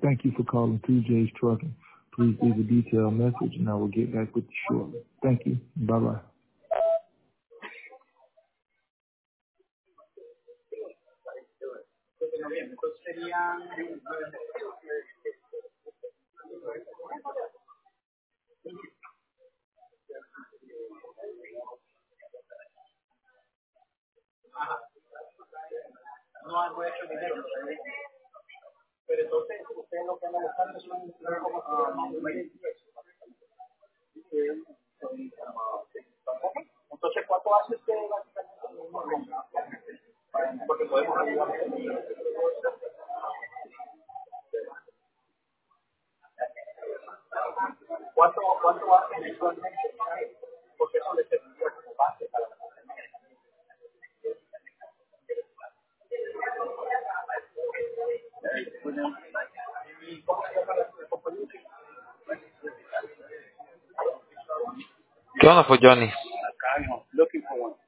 Thank you for calling 2J's Trucking. Please leave a detailed message and I will get back with you shortly. Thank you. Bye-bye. ¿Qué onda, pues, Johnny? Looking for one.